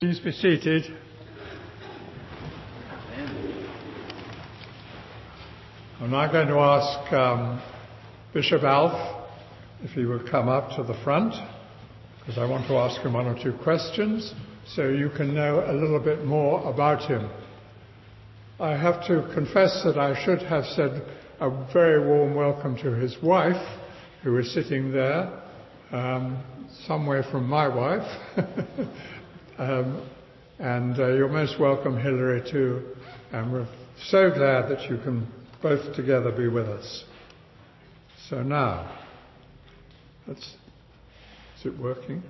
Please be seated. I'm now going to ask Bishop Alf if he will come up to the front, because I want to ask him one or two questions so you can know a little bit more about him. I have to confess that I should have said a very warm welcome to his wife, who is sitting there, somewhere from my wife. And you're most welcome, Hilary, too. And we're so glad that you can both together be with us. So now, is it working?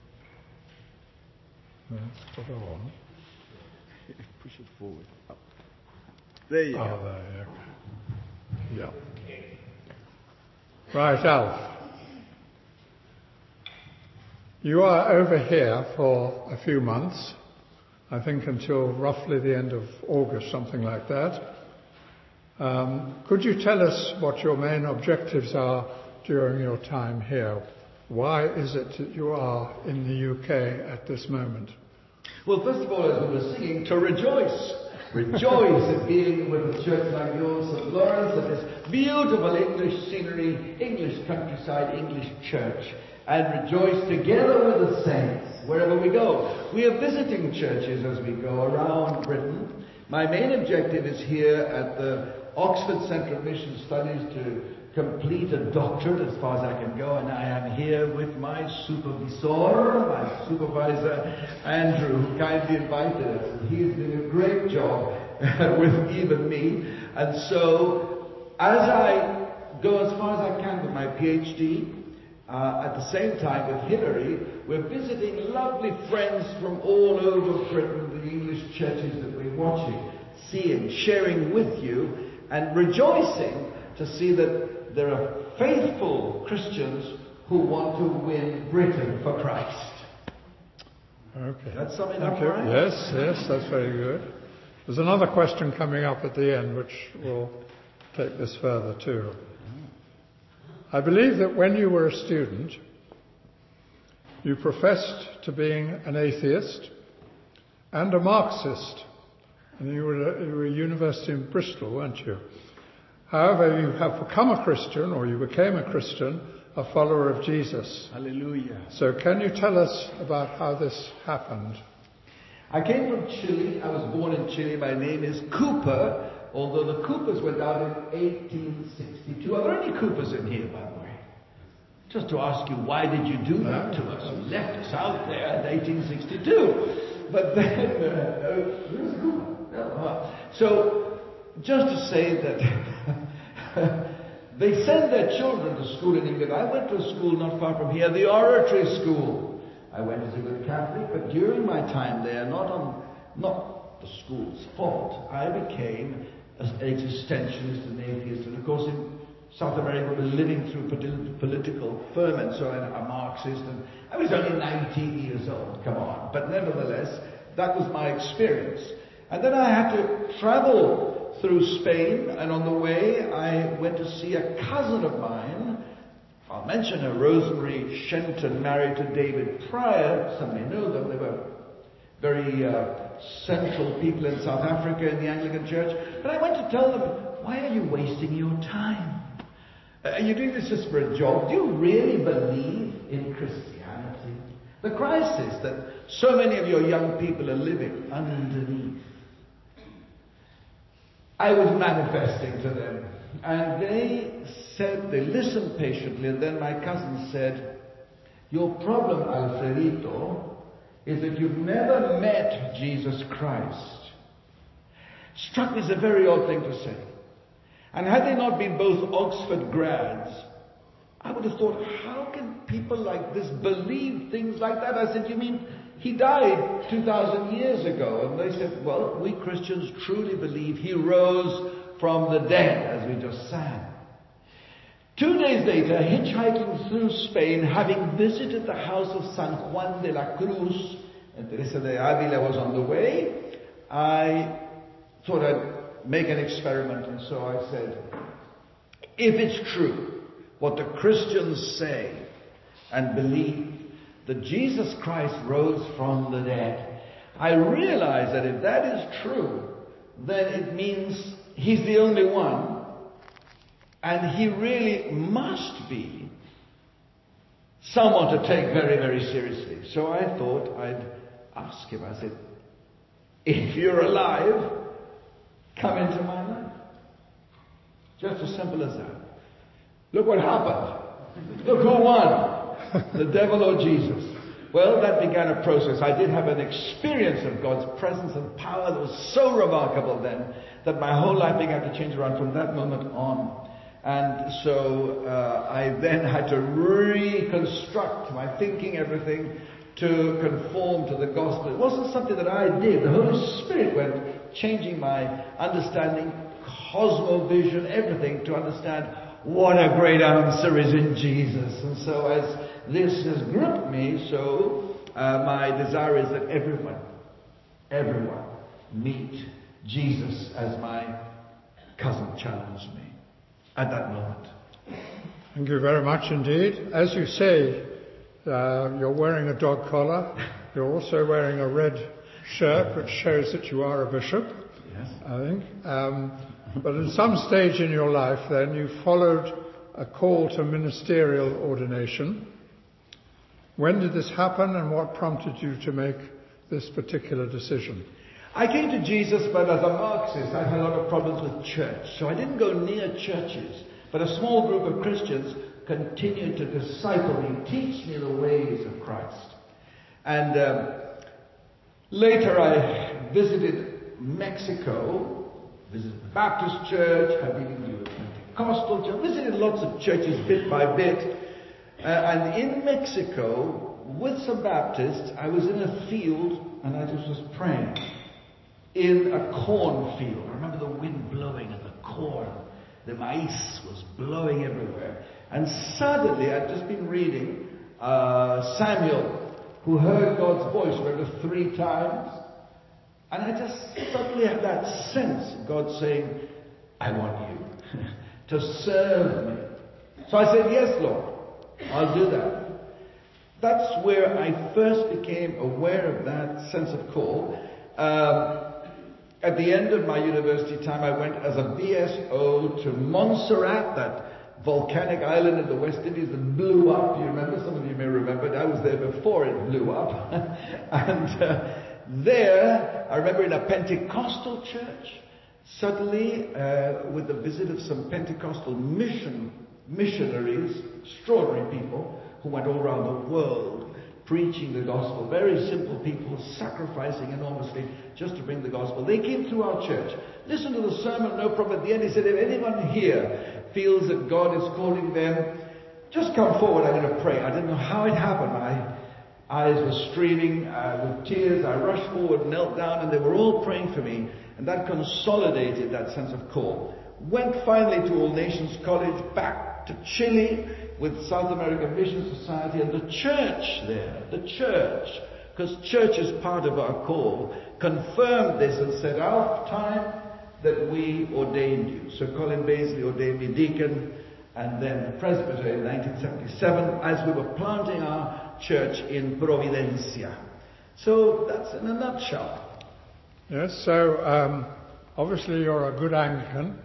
No, let's put it on. Push it forward. Oh. There you go. There you go. Yeah. Right, Alf. You are over here for a few months, I think until roughly the end of August, something like that. Could you tell us what your main objectives are during your time here? Why is it that you are in the UK at this moment? Well, first of all, as we were singing, to rejoice. Rejoice at being with a church like yours, St. Lawrence, and this beautiful English scenery, English countryside, English church. And rejoice together with the saints wherever we go. We are visiting churches as we go around Britain. My main objective is here at the Oxford Centre of Mission Studies to complete a doctorate as far as I can go, and I am here with my supervisor, my supervisor, Andrew, who kindly invited us. And he's doing a great job with even me. And so, as I go as far as I can with my PhD, at the same time with Hilary, we're visiting lovely friends from all over Britain, the English churches that we're watching, seeing, sharing with you, and rejoicing to see that there are faithful Christians who want to win Britain for Christ. Okay. That's something up, right? Yes, that's very good. There's another question coming up at the end which will take this further too. I believe that when you were a student, you professed to being an atheist and a Marxist. And you were at university in Bristol, weren't you? However, you have become a Christian, or you became a Christian, a follower of Jesus. Hallelujah. So can you tell us about how this happened? I came from Chile. I was born in Chile. My name is Cooper, although the Coopers went out in 1862. Are there any Coopers in here, by the way? Just to ask you, why did you do that to us? You left us out there in 1862. But then, where's Cooper? So, just to say that they send their children to school in England. I went to a school not far from here, the Oratory School. I went as a good Catholic, but during my time there, not the school's fault, I became an existentialist and atheist. And of course, in South America, we were living through political ferment, so I'm a Marxist, and I was only 19 years old, come on. But nevertheless, that was my experience. And then I had to travel through Spain, and on the way, I went to see a cousin of mine. I'll mention her, Rosemary Shenton, married to David Pryor. Some may know them. They were very central people in South Africa in the Anglican Church. But I went to tell them, why are you wasting your time? Are you doing this just for a job? Do you really believe in Christianity? The crisis that so many of your young people are living underneath. I was manifesting to them, and they listened patiently, and then my cousin said, your problem, Alfredito, is that you've never met Jesus Christ. Struck me as a very odd thing to say. And had they not been both Oxford grads, I would have thought, how can people like this believe things like that? I said, you mean he died 2,000 years ago? And they said, well, we Christians truly believe he rose from the dead, as we just sang. 2 days later, hitchhiking through Spain, having visited the house of San Juan de la Cruz, and Teresa de Avila was on the way, I thought I'd make an experiment, and so I said, if it's true what the Christians say and believe, that Jesus Christ rose from the dead, I realized that if that is true, then it means he's the only one, and he really must be someone to take very, very seriously. So I thought I'd ask him. I said, if you're alive, come into my life. Just as simple as that. Look what happened. Look who won. The devil or Jesus. Well, that began a process. I did have an experience of God's presence and power that was so remarkable then that my whole life began to change around from that moment on. And so I then had to reconstruct my thinking, everything, to conform to the gospel. It wasn't something that I did. The Holy Spirit went changing my understanding, cosmovision, everything, to understand what a great answer is in Jesus. And so as this has gripped me, so my desire is that everyone meet Jesus as my cousin challenged me at that moment. Thank you very much indeed. As you say, you're wearing a dog collar. You're also wearing a red shirt, which shows that you are a bishop, Yes. I think. But at some stage in your life then, you followed a call to ministerial ordination. When did this happen, and what prompted you to make this particular decision? I came to Jesus, but as a Marxist, I had a lot of problems with church. So I didn't go near churches, but a small group of Christians continued to disciple me, teach me the ways of Christ. And later I visited Mexico, visited the Baptist church, had been to a Pentecostal church, visited lots of churches bit by bit. And in Mexico, with some Baptists, I was in a field and I just was praying. In a cornfield. I remember the wind blowing and the corn, the maize was blowing everywhere. And suddenly, I'd just been reading Samuel, who heard God's voice, remember, 3 times. And I just suddenly had that sense of God saying, I want you to serve me. So I said, yes, Lord, I'll do that. That's where I first became aware of that sense of call. At the end of my university time, I went as a BSO to Montserrat, that volcanic island in the West Indies that blew up. You remember? Some of you may remember it. I was there before it blew up. And there, I remember in a Pentecostal church, suddenly, with the visit of some Pentecostal missionaries, extraordinary people, who went all around the world preaching the gospel. Very simple people, sacrificing enormously just to bring the gospel. They came through our church, listened to the sermon, no problem. At the end he said, if anyone here feels that God is calling them, just come forward, I'm going to pray. I didn't know how it happened. My eyes were streaming with tears. I rushed forward, knelt down, and they were all praying for me. And that consolidated that sense of call. Went finally to All Nations College, back to Chile, with South American Mission Society, and the church there, because church is part of our call, confirmed this and said, our time that we ordained you. So Colin Baisley ordained me deacon and then presbyter in 1977 as we were planting our church in Providencia. So that's in a nutshell. Yes, so obviously you're a good Anglican.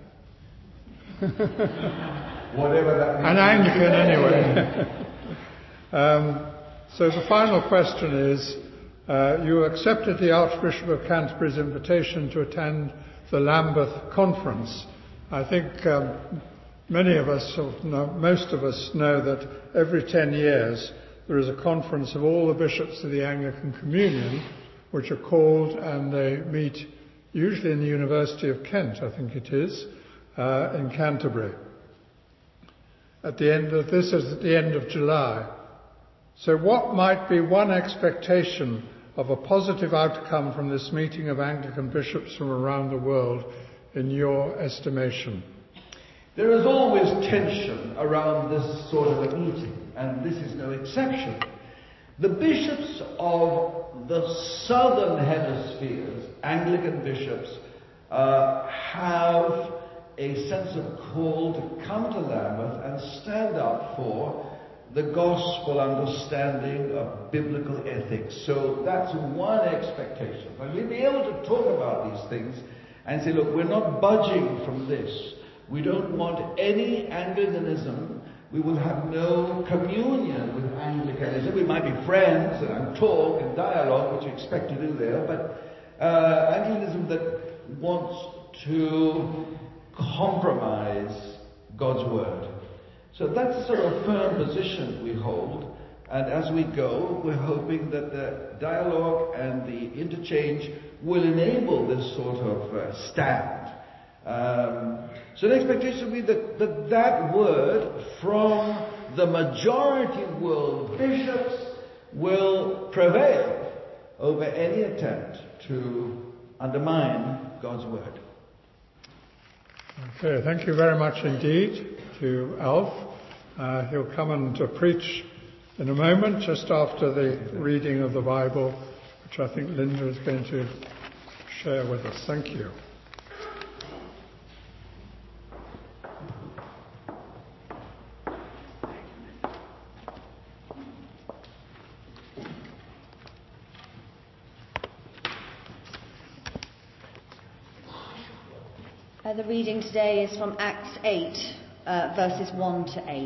Whatever that means. An Anglican anyway. So the final question is, you accepted the Archbishop of Canterbury's invitation to attend the Lambeth Conference. I think many of us, or most of us, know that every 10 years there is a conference of all the bishops of the Anglican Communion, which are called, and they meet usually in the University of Kent, I think it is, in Canterbury. At the end of this is at the end of July. So what might be one expectation of a positive outcome from this meeting of Anglican bishops from around the world in your estimation? There is always tension around this sort of a meeting, and this is no exception. The bishops of the southern hemispheres, Anglican bishops, have a sense of call to come to Lambeth and stand up for the gospel understanding of biblical ethics. So that's one expectation. things and say, look, we're not budging from this. We don't want any Anglicanism. We will have no communion with Anglicanism. We might be friends and talk and dialogue, which you expect to do there, but Anglicanism that wants to compromise God's word. So that's the sort of firm position we hold. And as we go, we're hoping that the dialogue and the interchange will enable this sort of stand. So the expectation will be that word from the majority world bishops will prevail over any attempt to undermine God's word. Okay, thank you very much indeed to Alf. He'll come and preach in a moment, just after the reading of the Bible, which I think Linda is going to share with us. Thank you. The reading today is from Acts 8, verses 1 to 8.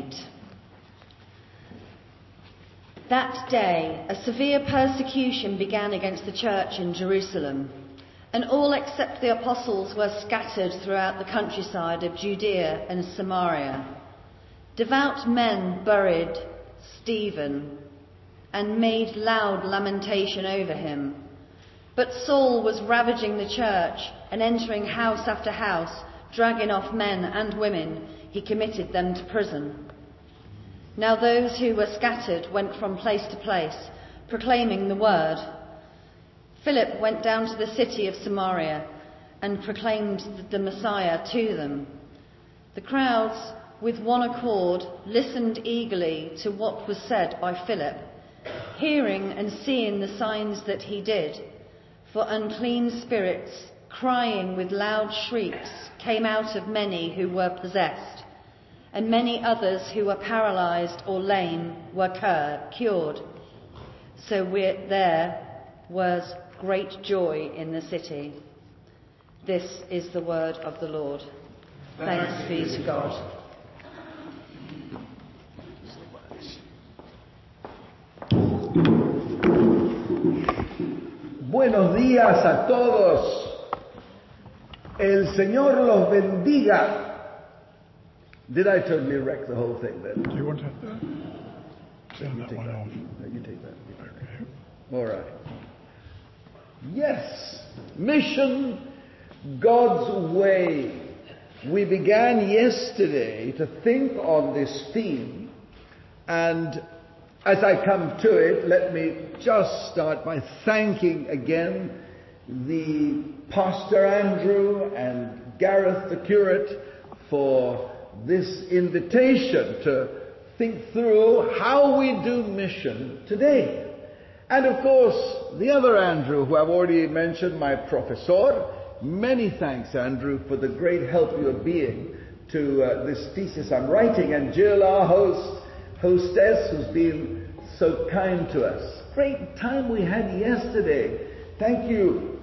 That day, a severe persecution began against the church in Jerusalem, and all except the apostles were scattered throughout the countryside of Judea and Samaria. Devout men buried Stephen and made loud lamentation over him. But Saul was ravaging the church and entering house after house, dragging off men and women. He committed them to prison. Now those who were scattered went from place to place, proclaiming the word. Philip went down to the city of Samaria and proclaimed the Messiah to them. The crowds, with one accord, listened eagerly to what was said by Philip, hearing and seeing the signs that he did. For unclean spirits, crying with loud shrieks, came out of many who were possessed, and many others who were paralyzed or lame were cured. So there was great joy in the city. This is the word of the Lord. Thanks be to God. Buenos días a todos. El Señor los bendiga. Did I totally wreck the whole thing then? Do you want to turn that one off? No, you take that. Okay. All right. Yes. Mission, God's way. We began yesterday to think on this theme, and as I come to it, let me just start by thanking again the Pastor Andrew and Gareth the curate for this invitation to think through how we do mission today. And of course, the other Andrew, who I've already mentioned, my professor. Many thanks, Andrew, for the great help you are being to this thesis I'm writing, and Jill, our hostess, who's been so kind to us. Great time we had yesterday. Thank you,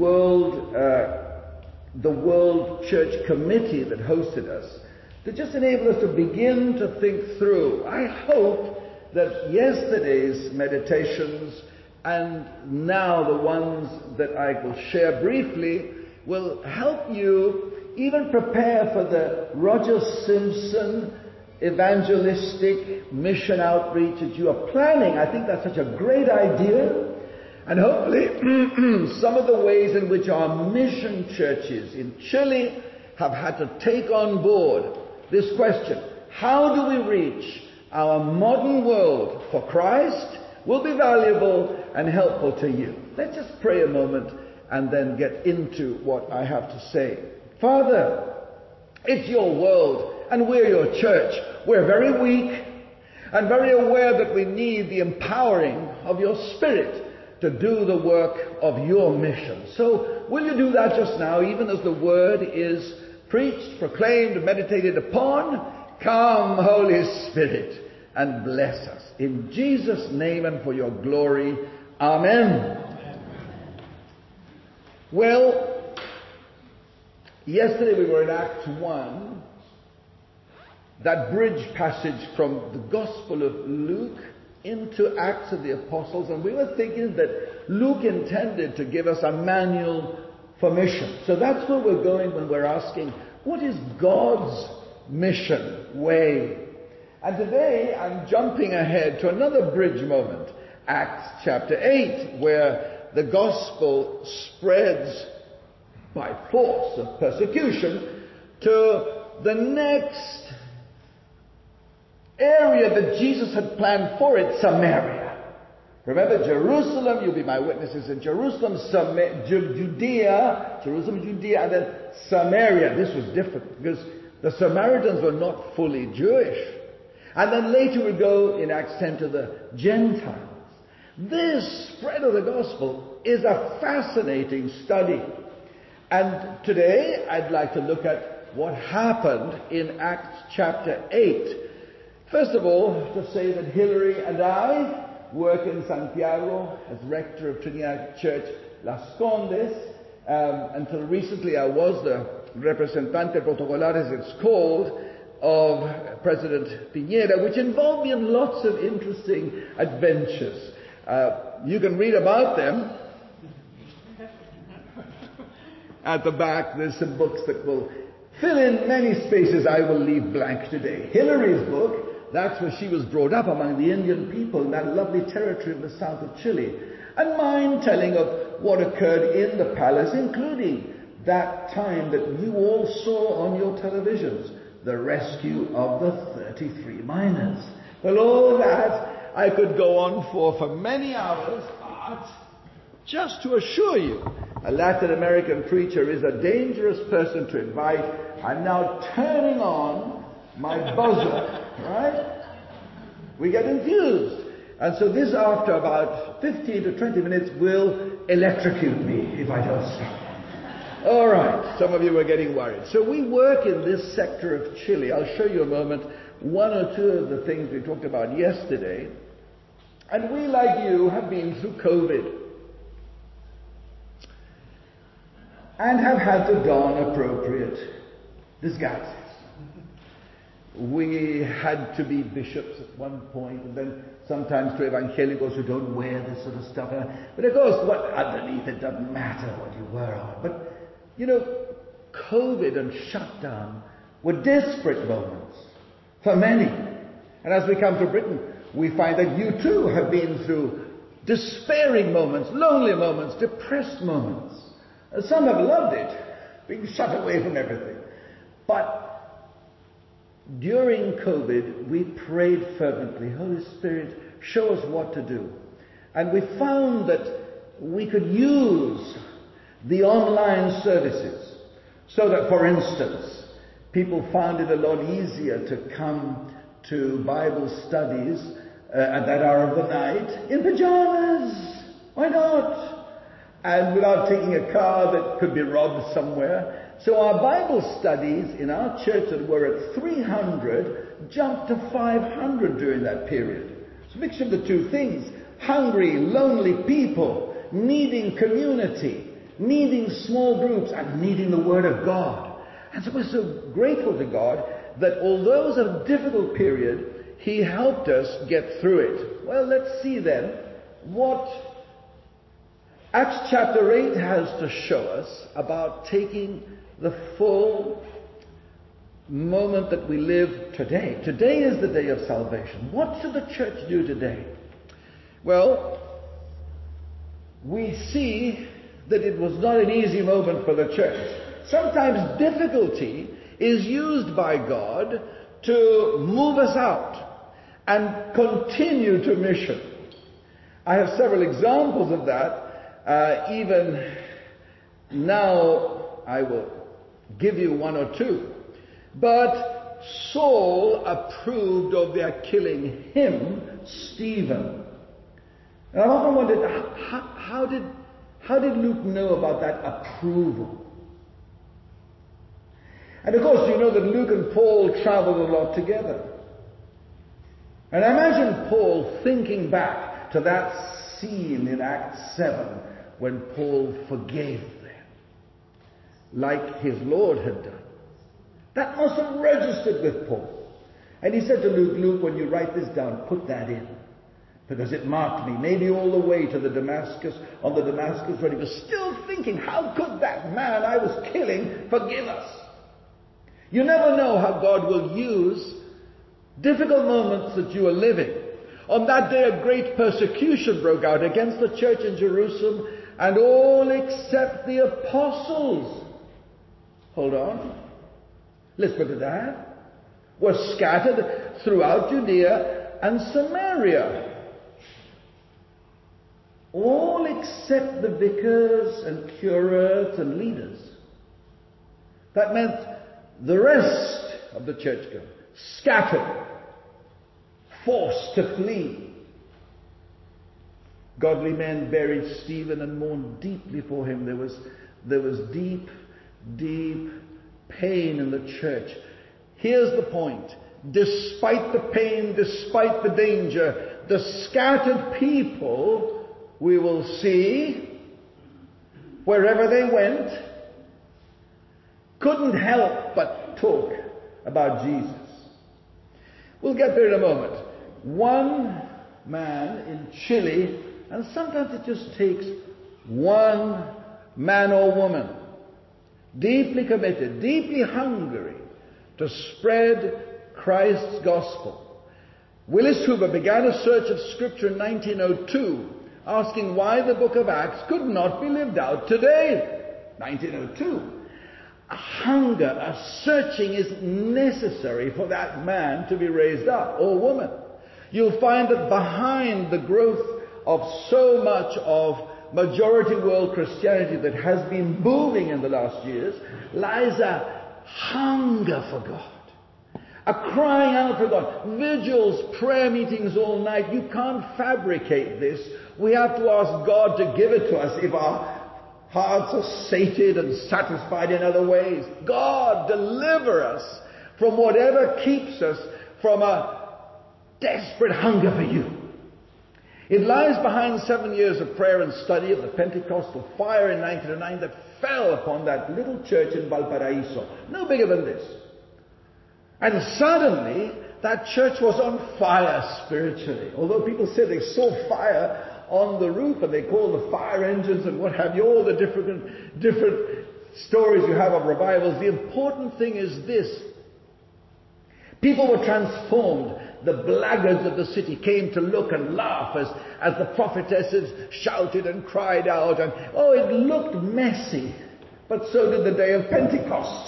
the World Church Committee that hosted us, to just enable us to begin to think through. I hope that yesterday's meditations and now the ones that I will share briefly will help you even prepare for the Roger Simpson evangelistic mission outreach that you are planning. I think that's such a great idea. And hopefully some of the ways in which our mission churches in Chile have had to take on board this question, how do we reach our modern world for Christ, will be valuable and helpful to you. Let's just pray a moment and then get into what I have to say. Father, it's your world and we're your church. We're very weak and very aware that we need the empowering of your Spirit to do the work of your mission. So will you do that just now, even as the word is preached, proclaimed, meditated upon? Come, Holy Spirit, and bless us. In Jesus' name and for your glory. Amen. Well, Yesterday we were in Acts 1, that bridge passage from the Gospel of Luke into Acts of the Apostles, and we were thinking that Luke intended to give us a manual for mission. So that's where we're going when we're asking, what is God's mission way? And today I'm jumping ahead to another bridge moment, Acts chapter 8, where the gospel spreads by force of persecution to the next area that Jesus had planned for it, Samaria. Remember, Jerusalem, you'll be my witnesses in Jerusalem, Judea, and then Samaria. This was different because the Samaritans were not fully Jewish. And then later we go in Acts 10 to the Gentiles. This spread of the gospel is a fascinating study. And today I'd like to look at what happened in Acts chapter 8. First of all, to say that Hilary and I work in Santiago as rector of Trinidad Church Las Condes. Until recently I was the representante protocolar, as it's called, of President Piñera, which involved me in lots of interesting adventures. You can read about them. At the back there's some books that will fill in many spaces I will leave blank today. Hilary's book, that's where she was brought up among the Indian people in that lovely territory of the south of Chile. And mine telling of what occurred in the palace, including that time that you all saw on your televisions, the rescue of the 33 miners. Well, all that I could go on for many hours, but just to assure you, a Latin American preacher is a dangerous person to invite. I'm now turning on my buzzer, right? We get infused. And so this, after about 15 to 20 minutes, will electrocute me if I don't stop. All right, some of you are getting worried. So we work in this sector of Chile. I'll show you a moment one or two of the things we talked about yesterday. And we, like you, have been through COVID and have had to don appropriate disguises. We had to be bishops at one point, and then sometimes to evangelicals who don't wear this sort of stuff. But of course, what underneath it doesn't matter what you were on. But you know, COVID and shutdown were desperate moments for many. And as we come to Britain, we find that you too have been through despairing moments, lonely moments, depressed moments. Some have loved it, being shut away from everything. But during COVID, we prayed fervently, Holy Spirit, show us what to do. And we found that we could use the online services, so that, for instance, people found it a lot easier to come to Bible studies at that hour of the night in pajamas. Why not? And without taking a car that could be robbed somewhere. So our Bible studies in our church that were at 300 jumped to 500 during that period. It's a mixture of the two things. Hungry, lonely people needing community, needing small groups, and needing the Word of God. And so we're so grateful to God that although it was a difficult period, He helped us get through it. Well, let's see then what Acts chapter 8 has to show us about taking the full moment that we live today. Today is the day of salvation. What should the church do today? Well, we see that it was not an easy moment for the church. Sometimes difficulty is used by God to move us out and continue to mission. I have several examples of that. Even now, I will give you one or two. But Saul approved of their killing him, Stephen. And I've often wondered, how did Luke know about that approval? And of course, you know that Luke and Paul traveled a lot together. And I imagine Paul thinking back to that scene in Acts 7 when Paul forgave them. like his Lord had done. That must have registered with Paul. And he said to Luke, Luke, when you write this down, put that in. Because it marked me, maybe all the way to the Damascus, on the Damascus road. He was still thinking, how could that man I was killing forgive us? You never know how God will use difficult moments that you are living. On that day, a great persecution broke out against the church in Jerusalem, and all except the apostles. Hold on. Let's look at that. Were scattered throughout Judea and Samaria. All except the vicars and curates and leaders. That meant the rest of the churchgoers scattered, forced to flee. Godly men buried Stephen and mourned deeply for him. There was deep, deep pain in the church. Here's the point. Despite the pain, despite the danger, the scattered people, we will see, wherever they went, couldn't help but talk about Jesus. We'll get there in a moment. One man in Chile, and sometimes it just takes one man or woman, deeply committed, deeply hungry to spread Christ's gospel. Willis Hoover began a search of Scripture in 1902, asking why the book of Acts could not be lived out today. 1902. A hunger, a searching is necessary for that man to be raised up, or woman. You'll find that behind the growth of so much of majority world Christianity that has been booming in the last years lies a hunger for God. A crying out for God. Vigils, prayer meetings all night. You can't fabricate this. We have to ask God to give it to us if our hearts are sated and satisfied in other ways. God, deliver us from whatever keeps us from a desperate hunger for you. It lies behind 7 years of prayer and study of the Pentecostal fire in 1909 that fell upon that little church in Valparaiso. No bigger than this. And suddenly, that church was on fire spiritually. Although people said they saw fire on the roof, and they call the fire engines and what have you, all the different stories you have of revivals. The important thing is this. People were transformed. The blackguards of the city came to look and laugh as the prophetesses shouted and cried out. And it looked messy. But so did the day of Pentecost.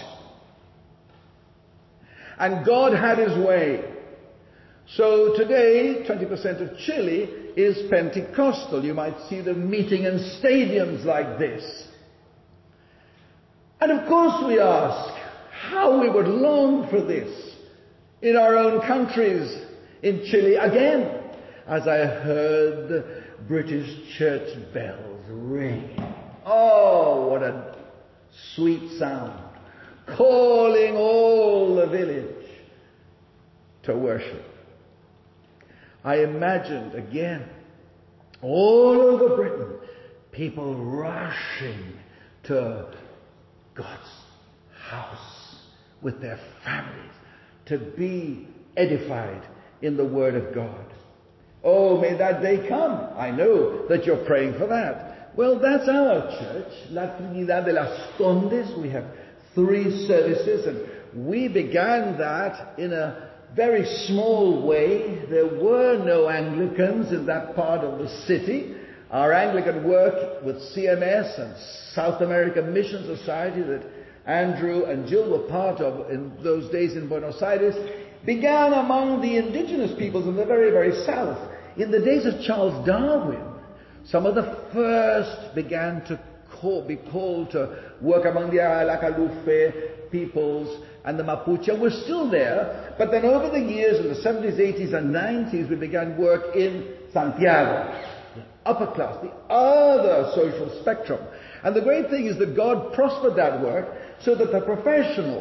And God had his way. So today, 20% of Chile is Pentecostal. You might see them meeting in stadiums like this. And of course we ask how we would long for this in our own countries. In Chile again, as I heard the British church bells ring. Oh, what a sweet sound. Calling all the village to worship. I imagined again, all over Britain, people rushing to God's house with their families to be edified in the Word of God. Oh, may that day come. I know that you're praying for that. Well, that's our church, La Trinidad de las Condes. We have 3 services, and we began that in a very small way. There were no Anglicans in that part of the city. Our Anglican work with CMS and South American Mission Society that Andrew and Jill were part of in those days in Buenos Aires began among the indigenous peoples in the very, very south. In the days of Charles Darwin, some of the first began to be called to work among the Alacalufe peoples and the Mapuche. And we're still there, but then over the years, in the 70s, 80s and 90s, we began work in Santiago, the upper class, the other social spectrum. And the great thing is that God prospered that work so that the professionals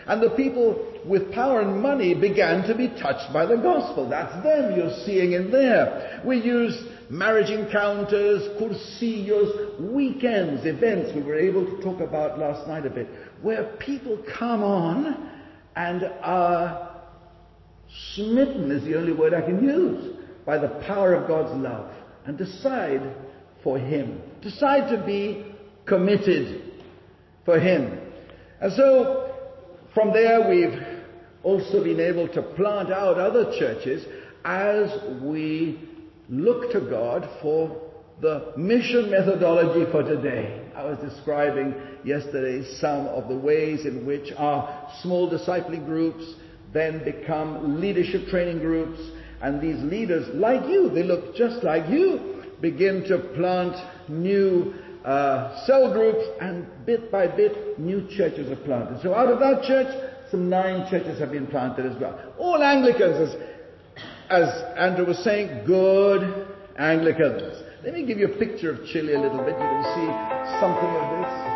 And the people with power and money began to be touched by the gospel. That's them you're seeing in there. We use marriage encounters, cursillos, weekends, events we were able to talk about last night a bit, where people come on and are smitten, is the only word I can use, by the power of God's love, and decide for Him. Decide to be committed for Him. And so, from there we've also been able to plant out other churches as we look to God for the mission methodology for today. I was describing yesterday some of the ways in which our small discipling groups then become leadership training groups, and these leaders, like you, they look just like you, begin to plant new cell groups, and bit by bit new churches are planted. So out of that church, some 9 churches have been planted as well. All Anglicans, as Andrew was saying, good Anglicans. Let me give you a picture of Chile a little bit. You can see something of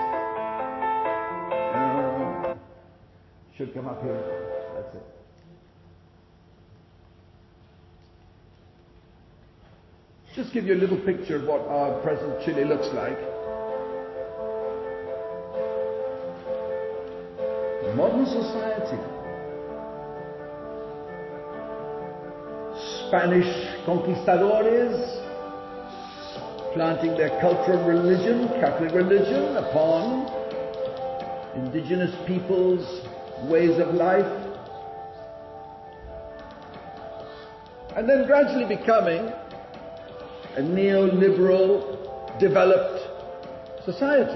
this. Should come up here. That's it. Just give you a little picture of what our present Chile looks like. Modern society. Spanish conquistadores planting their cultural religion, Catholic religion, upon indigenous peoples' ways of life, and then gradually becoming a neoliberal, developed society.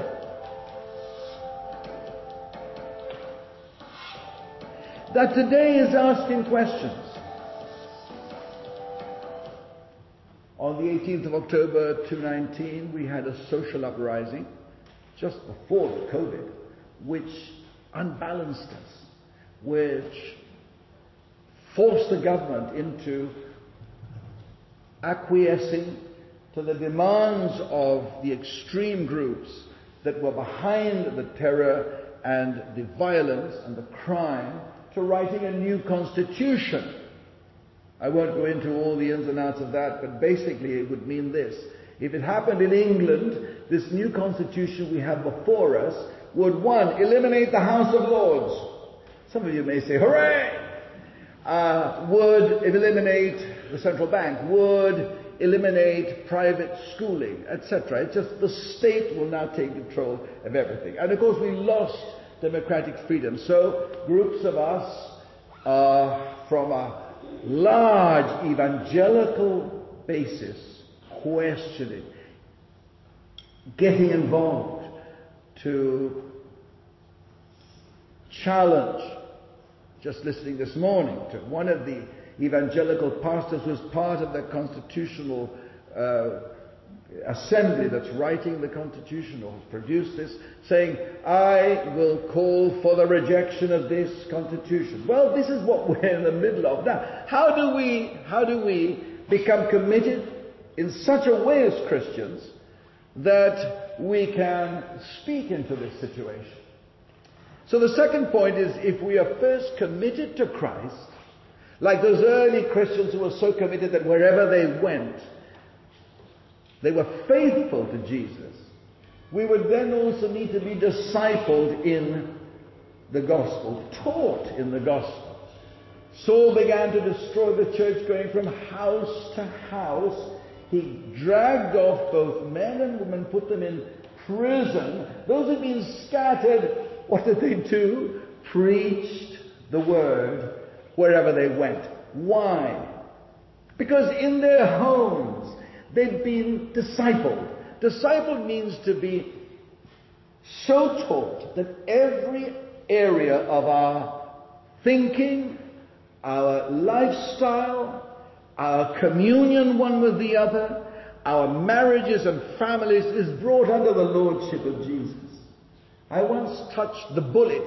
That today is asking questions. On the 18th of October 2019, we had a social uprising just before the COVID, which unbalanced us, which forced the government into acquiescing to the demands of the extreme groups that were behind the terror and the violence and the crime, to writing a new constitution. I won't go into all the ins and outs of that, but basically it would mean this. If it happened in England, this new constitution we have before us would, 1, eliminate the House of Lords. Some of you may say, hooray! Would eliminate the central bank, would eliminate private schooling, etc. It's just the state will now take control of everything. And of course we lost democratic freedom. So groups of us from a large evangelical basis questioning, getting involved to challenge. Just listening this morning to one of the evangelical pastors who was part of the constitutional assembly that's writing the constitution or has produced this, saying, I will call for the rejection of this constitution. Well, this is what we're in the middle of now. How do we become committed in such a way as Christians that we can speak into this situation? So the second point is, if we are first committed to Christ, like those early Christians who were so committed that wherever they went, they were faithful to Jesus, we would then also need to be discipled in the gospel, taught in the gospel. Saul began to destroy the church, going from house to house. He dragged off both men and women, put them in prison. Those who'd been scattered, what did they do? Preached the word wherever they went. Why? Because in their homes they'd been discipled. Discipled means to be so taught that every area of our thinking, our lifestyle, our communion one with the other, our marriages and families is brought under the lordship of Jesus. I once touched the bullet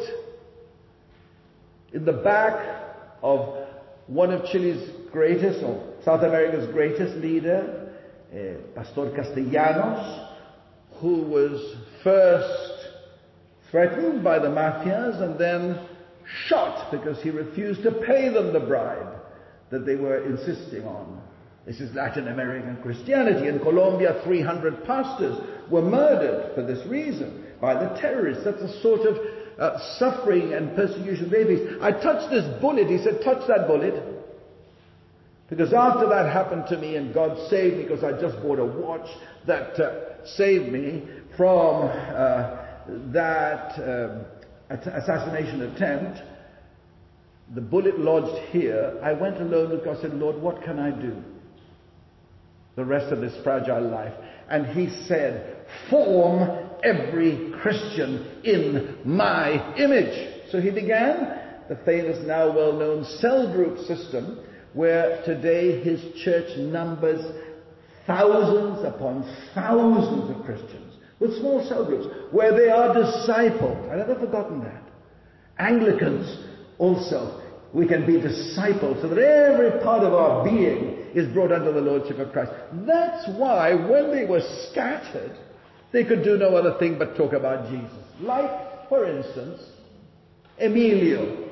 in the back of one of Chile's greatest, or South America's greatest leader, Pastor Castellanos, who was first threatened by the mafias and then shot because he refused to pay them the bribe that they were insisting on. This is Latin American Christianity. In Colombia, 300 pastors were murdered for this reason by the terrorists. That's the sort of suffering and persecution they face. I touched this bullet. He said, touch that bullet. Because after that happened to me and God saved me because I just bought a watch that saved me from that assassination attempt, the bullet lodged here. I went alone with God and said, Lord, what can I do the rest of this fragile life? And he said, form every Christian in my image. So he began the famous, now well-known cell group system, where today his church numbers thousands upon thousands of Christians with small cell groups where they are discipled. I've never forgotten that. Anglicans also, we can be discipled so that every part of our being is brought under the lordship of Christ. That's why when they were scattered, they could do no other thing but talk about Jesus. Like, for instance, Emilio.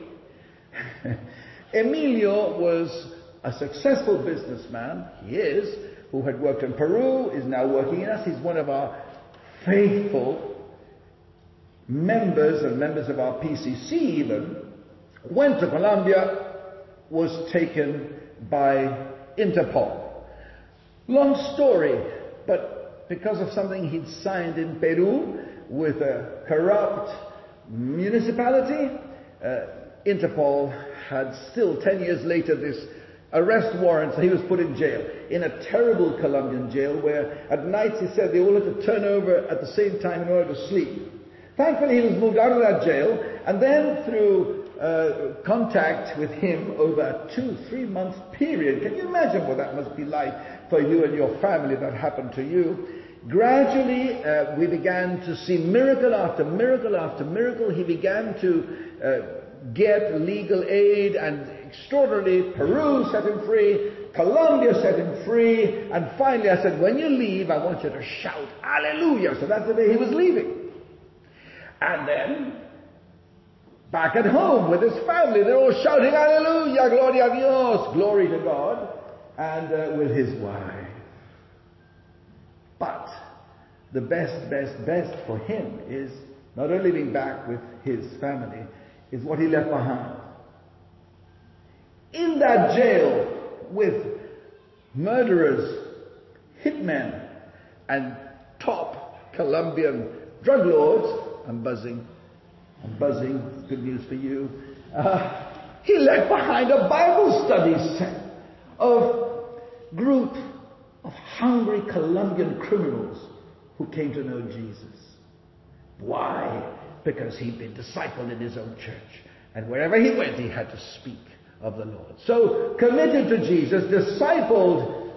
Emilio was a successful businessman. He is, who had worked in Peru, is now working in us. He's one of our faithful members and members of our PCC even. Went to Colombia, was taken by Interpol. Long story, but because of something he'd signed in Peru with a corrupt municipality, Interpol had still 10 years later this arrest warrant, so he was put in jail, in a terrible Colombian jail where at nights he said they all had to turn over at the same time in order to sleep. Thankfully he was moved out of that jail, and then through contact with him over a 2-3 month period. Can you imagine what that must be like for you and your family that happened to you? Gradually, we began to see miracle after miracle after miracle. He began to get legal aid, and extraordinarily, Peru set him free, Colombia set him free, and finally I said, when you leave, I want you to shout, hallelujah. So that's the day he was leaving. And then, back at home with his family, they're all shouting, hallelujah, gloria a Dios, glory to God, and with his wife. But the best for him is not only being back with his family, is what he left behind. In that jail with murderers, hitmen, and top Colombian drug lords, I'm buzzing, good news for you. He left behind a Bible study set of group of hungry Colombian criminals who came to know Jesus. Why? Because he'd been discipled in his own church. And wherever he went, he had to speak of the Lord. So, committed to Jesus, discipled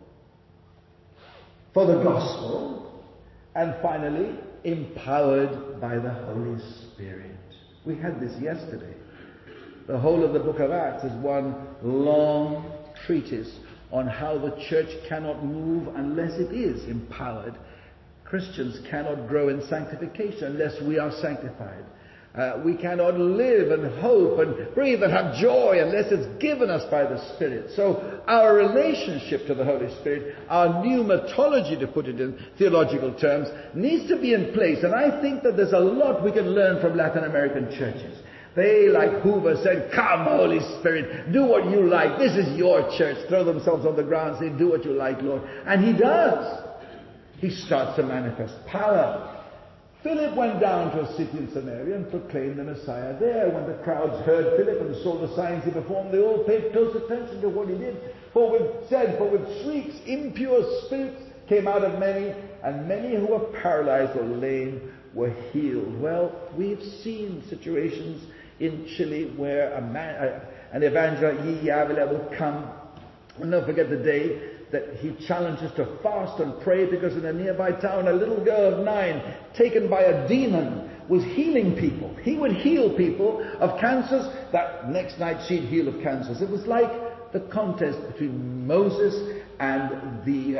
for the gospel, and finally, empowered by the Holy Spirit. We had this yesterday. The whole of the book of Acts is one long treatise on how the church cannot move unless it is empowered. Christians cannot grow in sanctification unless we are sanctified. We cannot live and hope and breathe and have joy unless it's given us by the Spirit. So our relationship to the Holy Spirit, our pneumatology, to put it in theological terms, needs to be in place. And I think that there's a lot we can learn from Latin American churches. They, like Hoover, said, come, Holy Spirit, do what you like. This is your church. Throw themselves on the ground and say, do what you like, Lord. And he does. He starts to manifest power. Philip went down to a city in Samaria and proclaimed the Messiah there. When the crowds heard Philip and saw the signs he performed, they all paid close attention to what he did. For with shrieks, impure spirits came out of many, and many who were paralyzed or lame were healed. Well, we've seen situations in Chile where an evangelist, Yi Avila, will come. I'll never forget the day that he challenges to fast and pray because in a nearby town a little girl of 9, taken by a demon, was healing people. He would heal people of cancers. That next night she'd heal of cancers. It was like the contest between Moses and the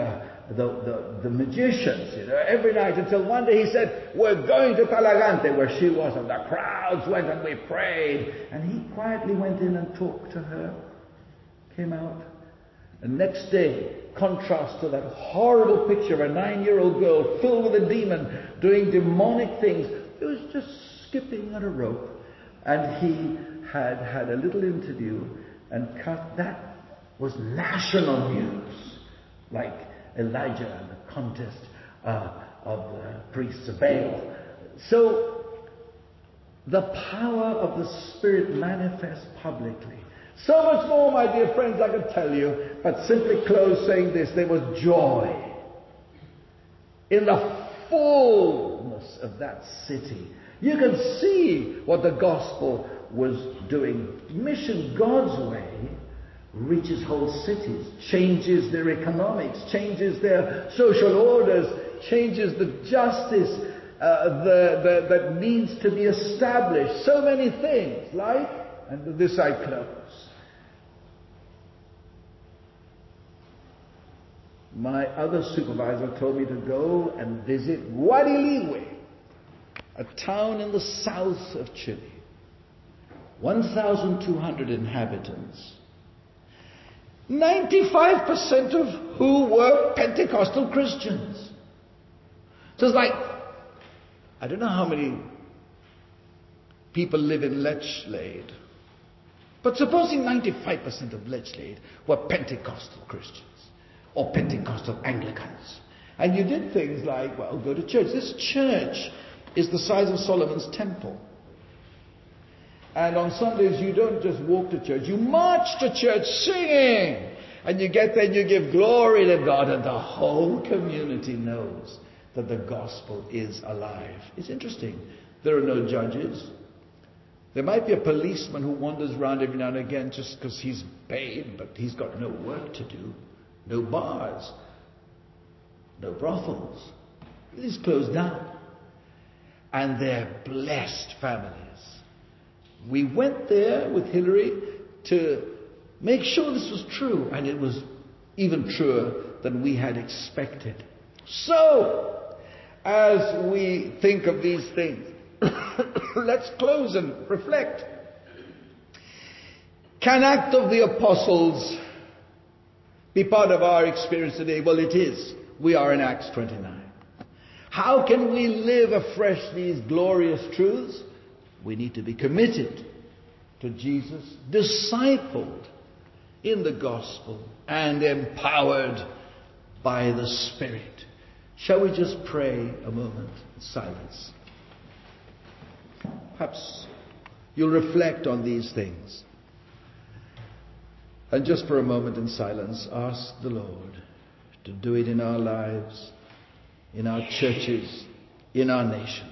the magicians, every night, until one day he said, we're going to Talagante, where she was, and the crowds went and we prayed. And he quietly went in and talked to her, came out. And next day, contrast to that horrible picture of a 9-year-old girl filled with a demon, doing demonic things. It was just skipping on a rope. And he had a little interview, and that was national news, like Elijah and the contest of the priests of Baal. So, the power of the Spirit manifests publicly. So much more, my dear friends, I could tell you, but simply close saying this: there was joy in the fullness of that city. You can see what the gospel was doing. Mission God's way reaches whole cities, changes their economics, changes their social orders, changes the justice that needs to be established. So many things, like, and with this I close. My other supervisor told me to go and visit Guadalajara, a town in the south of Chile. 1,200 inhabitants. 95% of who were Pentecostal Christians. So it's like, I don't know how many people live in Lechlade, but supposing 95% of Lechlade were Pentecostal Christians or Pentecostal Anglicans. And you did things like, well, go to church. This church is the size of Solomon's temple. And on Sundays, you don't just walk to church, you march to church singing. And you get there and you give glory to God, and the whole community knows that the gospel is alive. It's interesting. There are no judges. There might be a policeman who wanders around every now and again just because he's paid, but he's got no work to do. No bars. No brothels. It is closed down. And they're blessed families. We went there with Hillary to make sure this was true, and it was even truer than we had expected. So, as we think of these things, let's close and reflect. Can Act of the Apostles be part of our experience today? Well, it is. We are in Acts 29. How can we live afresh these glorious truths? We need to be committed to Jesus, discipled in the gospel, and empowered by the Spirit. Shall we just pray a moment in silence? Perhaps you'll reflect on these things. And just for a moment in silence, ask the Lord to do it in our lives, in our churches, in our nation.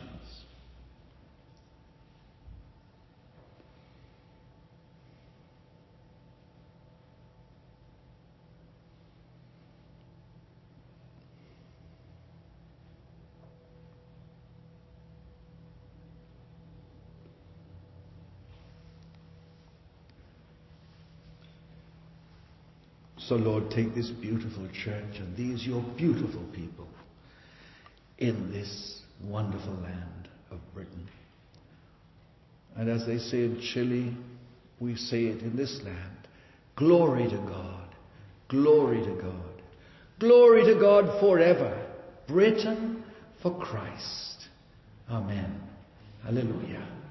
So Lord, take this beautiful church and these your beautiful people in this wonderful land of Britain. And as they say in Chile, we say it in this land. Glory to God. Glory to God. Glory to God forever. Britain for Christ. Amen. Hallelujah.